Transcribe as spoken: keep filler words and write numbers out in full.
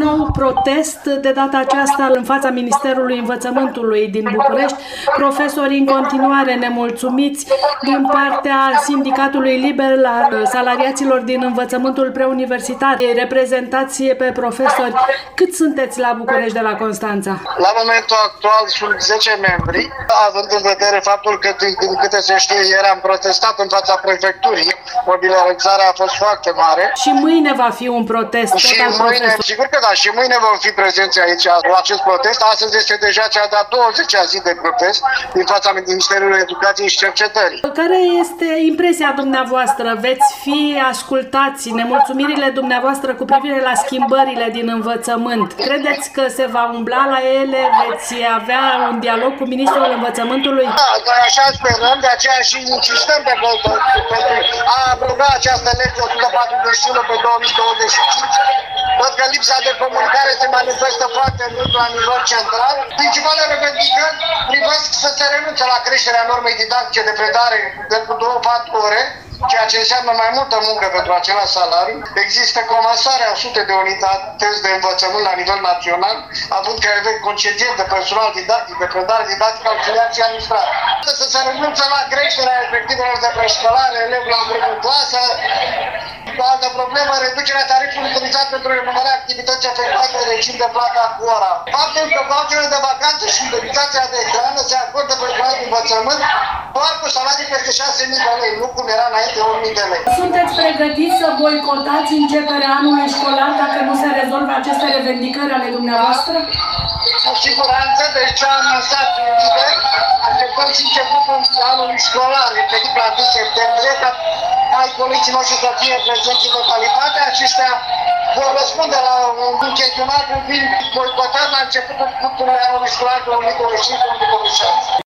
nou protest, de data aceasta în fața Ministerului Învățământului din București. Profesorii în continuare nemulțumiți din partea Sindicatului Liber la salariaților din învățământul preuniversitar. Reprezentați pe profesori. Cât sunteți la București de la Constanța? La momentul actual sunt zece membri, având în vedere faptul că, din câte se știe, ieri am protestat în fața prefecturii. Mobilizarea a fost foarte mare. Și mâine va fi un protest. Și mâine, sigur că da, și mâine vom fi prezenți aici la acest protest. Astăzi este deja cea de-a douăzecea zi de protest din fața Ministerului Educației și Cercetării. Care este impresia dumneavoastră? Veți fi ascultați? Nemulțumirile dumneavoastră cu privire la schimbările din învățământ, credeți că se va umbla la ele? Veți avea un dialog cu Ministrul Învățământului? Da, noi așa sperăm, de aceea și insistăm pe pentru a abroga această lege o sută patruzeci și unu pe două mii douăzeci și cinci. Văd că lipsa de comunicare se manifestă foarte mult la nivel central. Principalele revendicări privesc să se renunțe la creșterea normei didactice de predare de cu două patru ore, ceea ce înseamnă mai multă muncă pentru același salariu. Există comasarea a sute de unități de învățământ la nivel național, având ca efect concedieri de personal didactic, de predare didactică, auxiliar și administrat. Să se renunțe la creșterea efectivelor de preșcolare, elevi la primul clasă. O altă problemă, reducerea tarifului utilizat pentru remunerarea activității efectuate în regim de plată cu ora. Faptul că voucherele de vacanță și indemnizația de hrană se acordă personal de învățământ doar cu salarii peste șase mii de lei, nu cum era înainte o mie de lei. Sunteți pregătiți să boicotați începerea anului școlar dacă nu se rezolvă aceste revendicări ale dumneavoastră? Cu siguranță, deci am lăsat liber, așteptăm și începutul anului școlar, respectiv la doi septembrie, ca ai colegii noștri să fie prezenți în localitate. Aceștia vor răspunde la un chestionar privind boicotat la începutul anului școlar două mii douăzeci și cinci două mii douăzeci și șase.